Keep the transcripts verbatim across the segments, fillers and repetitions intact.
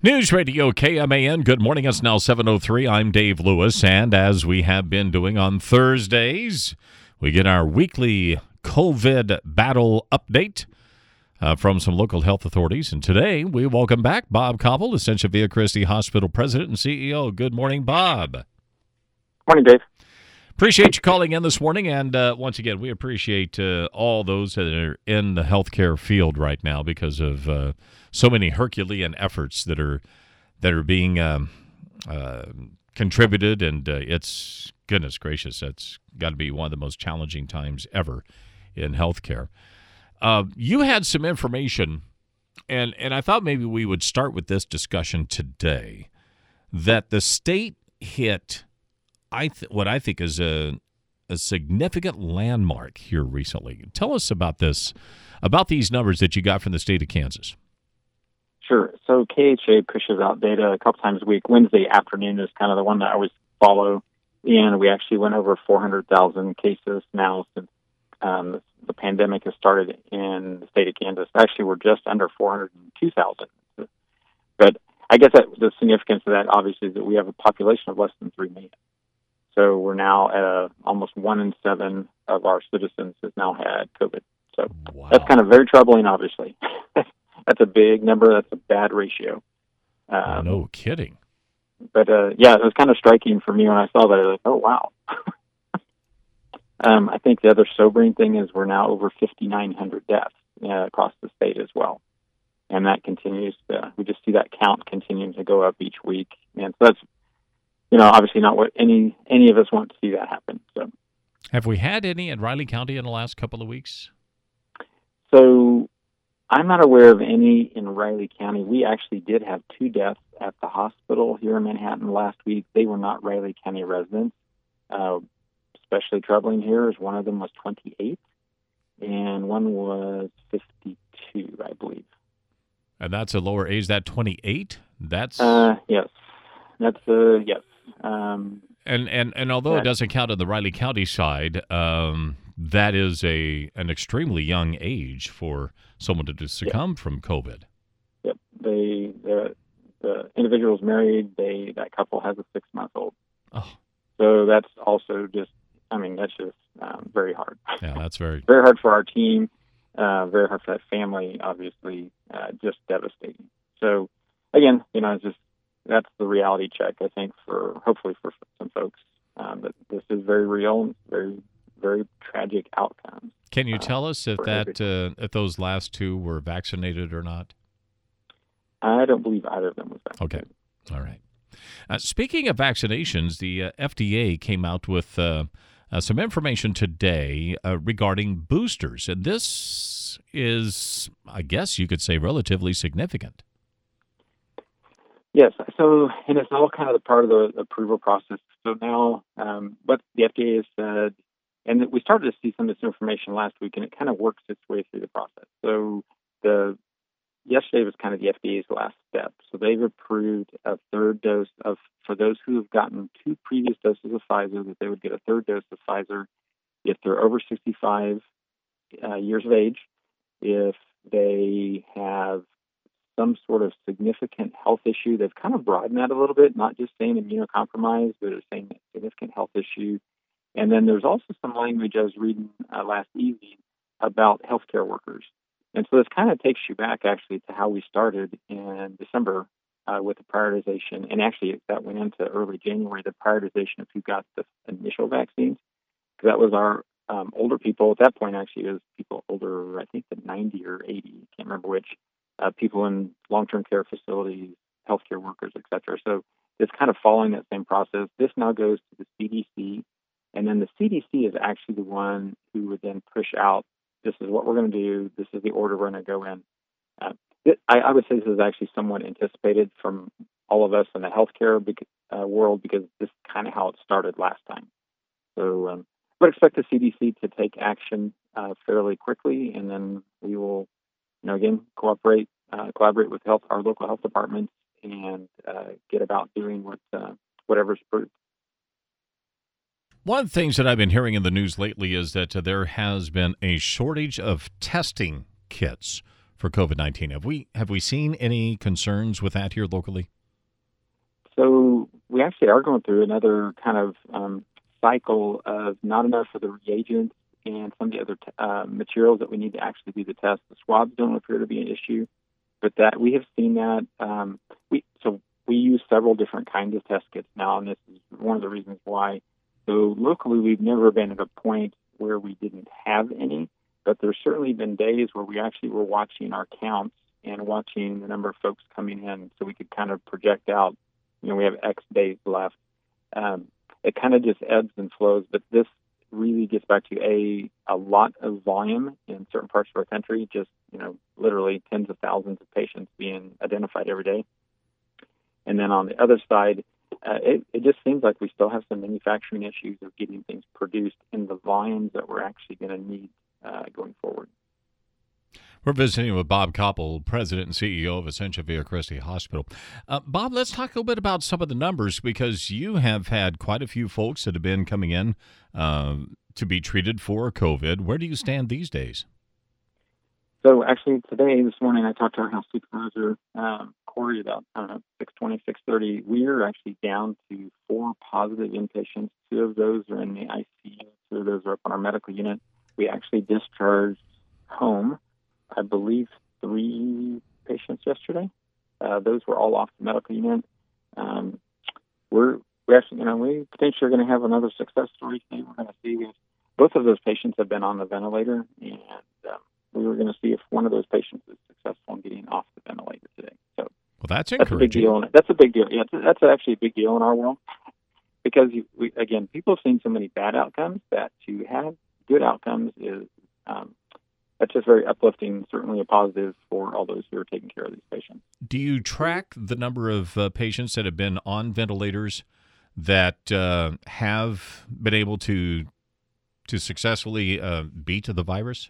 News Radio K M A N. Good morning. It's now seven oh three. I'm Dave Lewis, and as we have been doing on Thursdays, we get our weekly COVID battle update uh, from some local health authorities. And today, we welcome back Bob Koppel, Ascension Via Christi Hospital President and C E O. Good morning, Bob. Morning, Dave. Appreciate you calling in this morning, and uh, once again, we appreciate uh, all those that are in the healthcare field right now because of uh, so many Herculean efforts that are that are being um, uh, contributed, and uh, it's, goodness gracious, it's got to be one of the most challenging times ever in healthcare. Uh, you had some information, and, and I thought maybe we would start with this discussion today, that the state hit I th- what I think is a a significant landmark here recently. Tell us about this, about these numbers that you got from the state of Kansas. Sure. So K H A pushes out data a couple times a week. Wednesday afternoon is kind of the one that I always follow, and we actually went over four hundred thousand cases now since um, the pandemic has started in the state of Kansas. Actually, we're just under four hundred two thousand. But I guess that the significance of that, obviously, is that we have a population of less than three million. So we're now at a, almost one in seven of our citizens has now had COVID. So wow. That's kind of very troubling, obviously. That's a big number. That's a bad ratio. Um, no kidding. But, uh, yeah, it was kind of striking for me when I saw that. I was like, oh, wow. um, I think the other sobering thing is we're now over fifty-nine hundred deaths uh, across the state as well. And that continues to, we just see that count continuing to go up each week. And so that's, you know, obviously not what any any of us want to see that happen. So, have we had any in Riley County in the last couple of weeks? So, I'm not aware of any in Riley County. We actually did have two deaths at the hospital here in Manhattan last week. They were not Riley County residents. Uh, especially troubling here is one of them was twenty-eight, and one was fifty-two, I believe. And that's a lower age. Is that twenty-eight? That's uh, yes, that's uh, yes. Um, and, and and although it doesn't count on the Riley County side, um, that is a an extremely young age for someone to succumb yep. from COVID. Yep, they the the individual's married. They that couple has a six month old. Oh, so that's also just. I mean, that's just um, very hard. Yeah, that's very very hard for our team. Uh, very hard for that family. Obviously, uh, just devastating. So again, you know, it's just. That's the reality check, I think, for hopefully for some folks, um, that this is very real and very, very tragic outcomes. Can you tell uh, us if that uh, if those last two were vaccinated or not? I don't believe either of them was vaccinated. Okay, all right. Uh, speaking of vaccinations, the uh, F D A came out with uh, uh, some information today uh, regarding boosters, and this is, I guess you could say, relatively significant. Yes, so, and it's all kind of the part of the approval process. So now um, what the F D A has said, and we started to see some of this information last week, and it kind of works its way through the process. So the yesterday was kind of the F D A's last step. So they've approved a third dose of, for those who have gotten two previous doses of Pfizer, that they would get a third dose of Pfizer if they're over sixty-five uh, years of age, if they have some sort of significant health issue. They've kind of broadened that a little bit, not just saying immunocompromised, but they're saying significant health issue. And then there's also some language I was reading uh, last evening about healthcare workers. And so this kind of takes you back, actually, to how we started in December uh, with the prioritization. And actually, that went into early January, the prioritization of who got the initial vaccines. Because that was our um, older people. At that point, actually, it was people older, I think, than ninety or eighty. Can't remember which. Uh, people in long-term care facilities, healthcare workers, et cetera. So it's kind of following that same process. This now goes to the C D C, and then the C D C is actually the one who would then push out, this is what we're going to do, this is the order we're going to go in. Uh, it, I, I would say this is actually somewhat anticipated from all of us in the healthcare uh, world, because this is kind of how it started last time. So um, I would expect the C D C to take action uh, fairly quickly, and then we will You know, again, cooperate, uh, collaborate with health, our local health departments, and uh, get about doing what uh, whatever's approved. One of the things that I've been hearing in the news lately is that uh, there has been a shortage of testing kits for COVID nineteen. Have we have we seen any concerns with that here locally? So we actually are going through another kind of um, cycle of not enough of the reagents and some of the other t- uh, materials that we need to actually do the test. The swabs don't appear to be an issue, but that we have seen that. Um, we so we use several different kinds of test kits now, and this is one of the reasons why. So locally, we've never been at a point where we didn't have any, but there's certainly been days where we actually were watching our counts and watching the number of folks coming in, so we could kind of project out. You know, we have X days left. Um, it kind of just ebbs and flows, but this really gets back to a a lot of volume in certain parts of our country. Just you know, literally tens of thousands of patients being identified every day. And then on the other side, uh, it, it just seems like we still have some manufacturing issues of getting things produced in the volumes that we're actually going to need uh, going forward. We're visiting with Bob Koppel, President and C E O of Essentia Via Christi Hospital. Uh, Bob, let's talk a little bit about some of the numbers, because you have had quite a few folks that have been coming in uh, to be treated for COVID. Where do you stand these days? So actually today, this morning, I talked to our health supervisor, um, Corey, about, I don't know, six twenty, six thirty. We are actually down to four positive inpatients. Two of those are in the I C U. Two of those are up on our medical unit. We actually discharged home, I believe, three patients yesterday. Uh, those were all off the medical unit. Um, we're, we actually, you know, we potentially are going to have another success story today. We're going to see if both of those patients have been on the ventilator, and um, we were going to see if one of those patients is successful in getting off the ventilator today. So, well, that's that's a big encouraging. deal. That's a big deal. Yeah, that's actually a big deal in our world, because you, we, again, people have seen so many bad outcomes that to have good outcomes is um, that's just very uplifting. Certainly a positive for all those who are taking care of these patients. Do you track the number of uh, patients that have been on ventilators that uh, have been able to to successfully uh, beat the virus?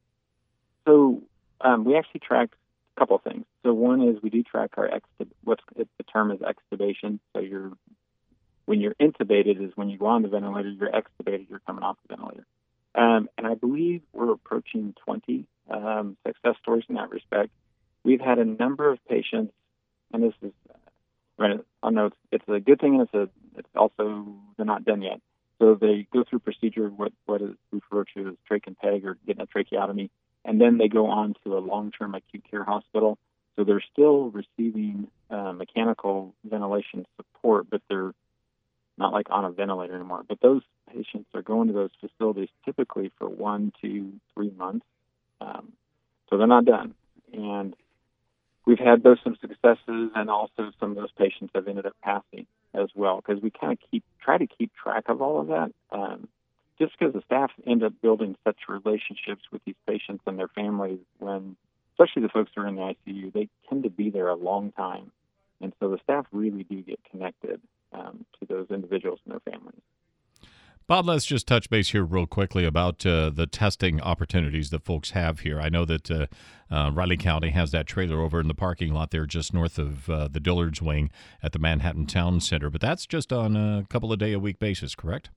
So um, we actually track a couple of things. So one is we do track our extub- what's the term is extubation. So you're when you're intubated is when you go on the ventilator. You're extubated. You're coming off the ventilator. Um, and I believe we're approaching twenty um, success stories in that respect. We've had a number of patients, and this is, I know it's, it's a good thing, and it's a it's also they're not done yet. So they go through procedure what what is referred to as trach and peg, or getting a tracheotomy, and then they go on to a long-term acute care hospital. So they're still receiving uh, mechanical ventilation support, but they're not like on a ventilator anymore. But those patients are going to those facilities typically for one, two, three months. Um, so they're not done. And we've had both some successes, and also some of those patients have ended up passing as well, because we kind of keep try to keep track of all of that. Um, just because the staff end up building such relationships with these patients and their families, when, especially the folks who are in the I C U, they tend to be there a long time. And so the staff really do get connected um, to those individuals and their families. Bob, let's just touch base here real quickly about uh, the testing opportunities that folks have here. I know that uh, uh, Riley County has that trailer over in the parking lot there just north of uh, the Dillard's wing at the Manhattan Town Center, but that's just on a couple of day-a-week basis, correct?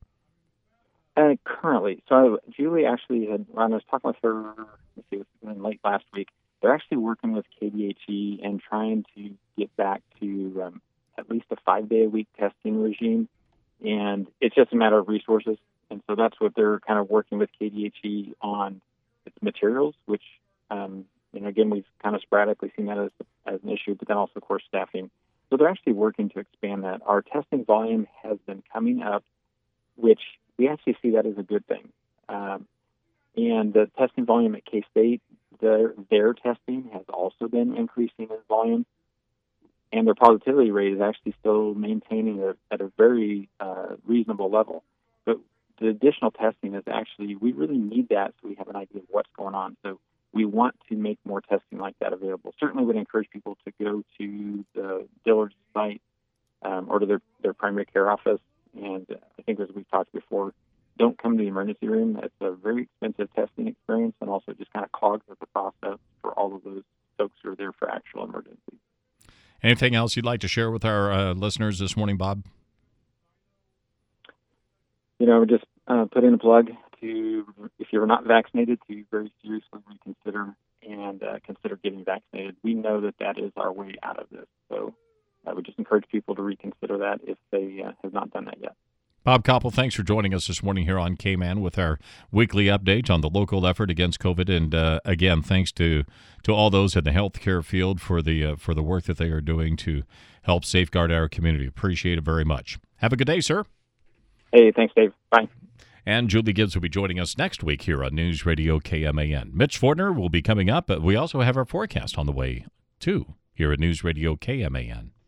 Uh, currently. So I, Julie actually had, when I was talking with her, let's see, it was late last week, they're actually working with K D H E and trying to get back to um, at least a five-day-a-week testing regime. And it's just a matter of resources. And so that's what they're kind of working with K D H E on, its materials, which, um, you know, again, we've kind of sporadically seen that as, as an issue, but then also, of course, staffing. So they're actually working to expand that. Our testing volume has been coming up, which we actually see that as a good thing. Um, and the testing volume at K-State, their, their testing has also been increasing in volume. And their positivity rate is actually still maintaining a, at a very uh, reasonable level. But the additional testing is actually, we really need that so we have an idea of what's going on. So we want to make more testing like that available. Certainly would encourage people to go to the Dillard's site um, or to their, their primary care office. And I think, as we've talked before, don't come to the emergency room. It's a very expensive testing experience, and also just kind of clogs up the process for all of those folks who are there for actual emergencies. Anything else you'd like to share with our uh, listeners this morning, Bob? You know, just uh, put in a plug to, if you're not vaccinated, to very seriously reconsider and uh, consider getting vaccinated. We know that that is our way out of this. So I would just encourage people to reconsider that if they uh, have not done that yet. Bob Koppel, thanks for joining us this morning here on K-Man with our weekly update on the local effort against COVID. And uh, again, thanks to, to all those in the healthcare field for the uh, for the work that they are doing to help safeguard our community. Appreciate it very much. Have a good day, sir. Hey, thanks, Dave. Bye. And Julie Gibbs will be joining us next week here on News Radio K M A N. Mitch Fortner will be coming up, but we also have our forecast on the way, too, here at News Radio K M A N.